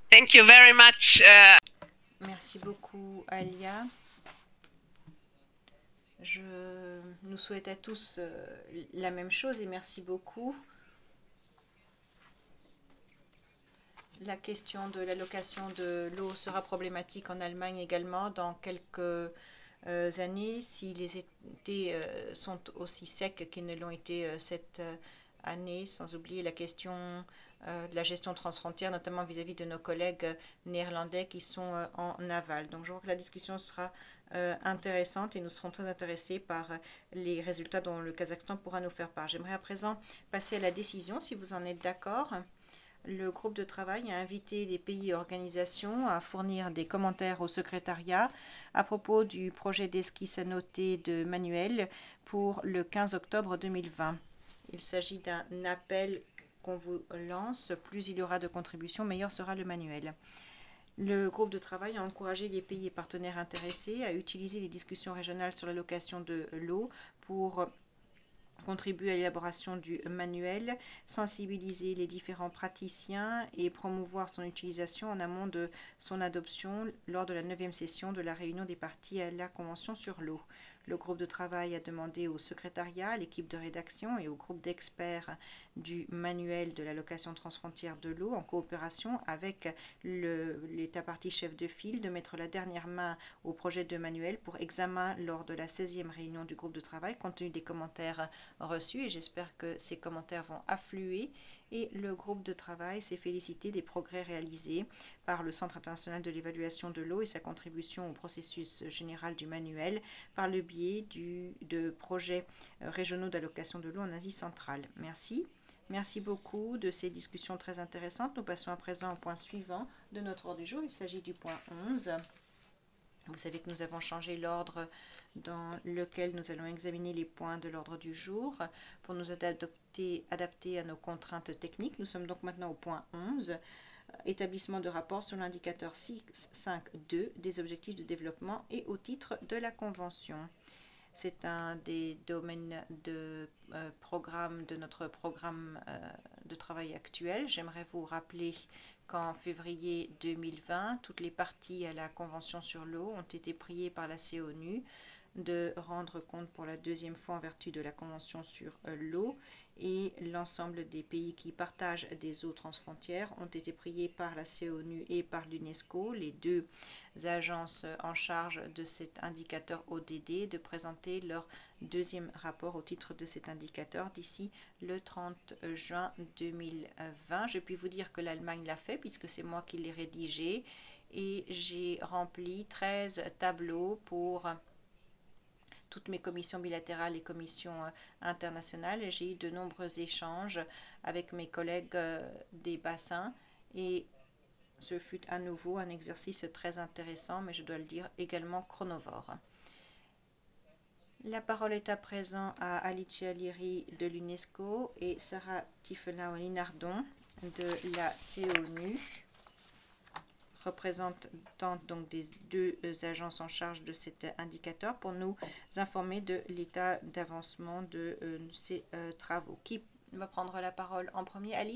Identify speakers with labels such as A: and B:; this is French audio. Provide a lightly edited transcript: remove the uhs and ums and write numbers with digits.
A: Thank you very much.
B: Merci beaucoup, Alia. Je nous souhaite à tous la même chose et merci beaucoup. La question de l'allocation de l'eau sera problématique en Allemagne également dans quelques années si les étés sont aussi secs qu'ils ne l'ont été cette année, sans oublier la question de la gestion transfrontière, notamment vis-à-vis de nos collègues néerlandais qui sont en aval. Donc je crois que la discussion sera intéressante et nous serons très intéressés par les résultats dont le Kazakhstan pourra nous faire part. J'aimerais à présent passer à la décision, si vous en êtes d'accord. Le groupe de travail a invité les pays et organisations à fournir des commentaires au secrétariat à propos du projet d'esquisse annotée de Manuel pour le 15 octobre 2020. Il s'agit d'un appel qu'on vous lance. Plus il y aura de contributions, meilleur sera le manuel. Le groupe de travail a encouragé les pays et partenaires intéressés à utiliser les discussions régionales sur l'allocation de l'eau pour contribuer à l'élaboration du manuel, sensibiliser les différents praticiens et promouvoir son utilisation en amont de son adoption lors de la 9e session de la réunion des parties à la Convention sur l'eau. Le groupe de travail a demandé au secrétariat, à l'équipe de rédaction et au groupe d'experts du manuel de l'allocation transfrontière de l'eau, en coopération avec l'État partie chef de file, de mettre la dernière main au projet de manuel pour examen lors de la 16e réunion du groupe de travail, compte tenu des commentaires reçus, et j'espère que ces commentaires vont affluer. Et le groupe de travail s'est félicité des progrès réalisés par le Centre international de l'évaluation de l'eau et sa contribution au processus général du manuel par le biais de projets régionaux d'allocation de l'eau en Asie centrale. Merci. Merci beaucoup de ces discussions très intéressantes. Nous passons à présent au point suivant de notre ordre du jour. Il s'agit du point 11. Vous savez que nous avons changé l'ordre dans lequel nous allons examiner les points de l'ordre du jour pour nous adapter à nos contraintes techniques. Nous sommes donc maintenant au point 11, établissement de rapport sur l'indicateur 6.5.2 des objectifs de développement et au titre de la Convention. C'est un des domaines de programme de notre programme de travail actuel. J'aimerais vous rappeler qu'en février 2020, toutes les parties à la Convention sur l'eau ont été priées par la CONU de rendre compte pour la deuxième fois en vertu de la Convention sur l'eau, et l'ensemble des pays qui partagent des eaux transfrontières ont été priés par la CONU et par l'UNESCO, les deux agences en charge de cet indicateur ODD, de présenter leur deuxième rapport au titre de cet indicateur d'ici le 30 juin 2020. Je puis vous dire que l'Allemagne l'a fait puisque c'est moi qui l'ai rédigé, et j'ai rempli 13 tableaux pour toutes mes commissions bilatérales et commissions internationales. J'ai eu de nombreux échanges avec mes collègues des bassins, et ce fut à nouveau un exercice très intéressant, mais je dois le dire également chronovore. La parole est à présent à Alicia Liri de l'UNESCO et Sarah Tiffelau-Linardon de la CONU, représentante donc des deux agences en charge de cet indicateur, pour nous informer de l'état d'avancement de ces travaux. Qui va prendre la parole en premier? Ali?